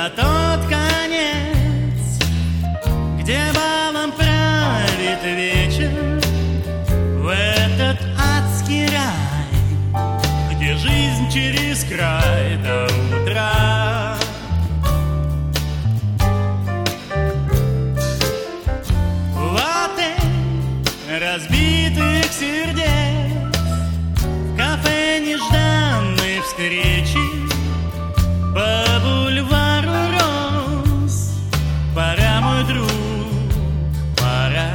за тот конец, где балом правит вечер, в этот адский рай, где жизнь через край до утра. В отель разбитых сердец, в кафе нежданной встречи, по бульвару роз, пора, мой друг, пора.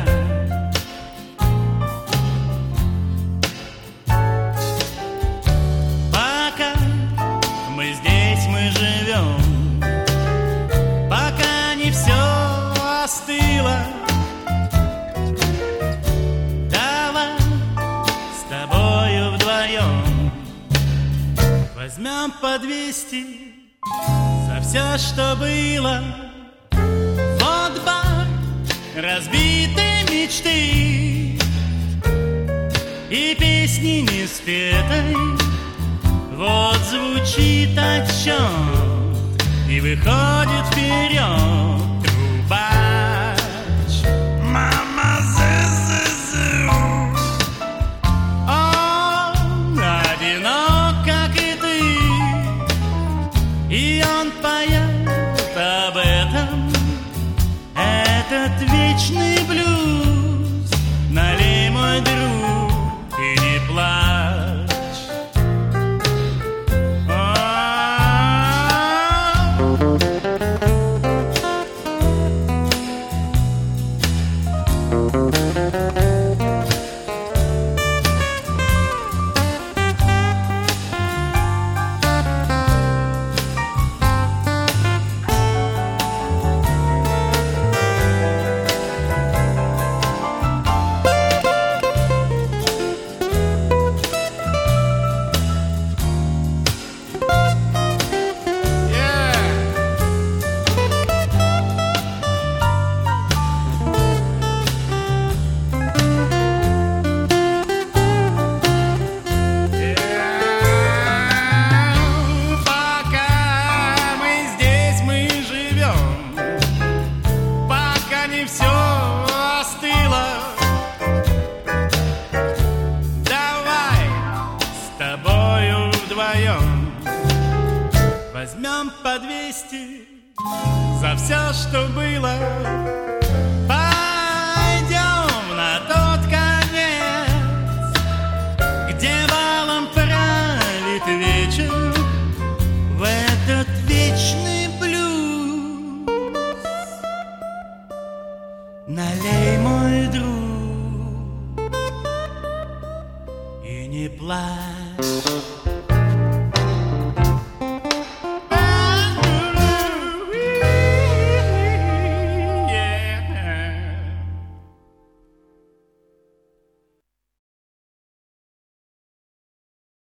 Пока мы здесь, мы живем, пока не все остыло, давай с тобою вдвоем возьмем по 200 за все, что было. Вот бар разбитой мечты и песни не спетой. Вот звучит отчет и выходит вперед трубач. Мама, зы-зы-зы. Он одинок, как и ты, и он поет об этом. Этот вечный блюз, налей, мой друг, и не плачь. Все остыло, давай с тобою вдвоем возьмем по 200 за все, что было.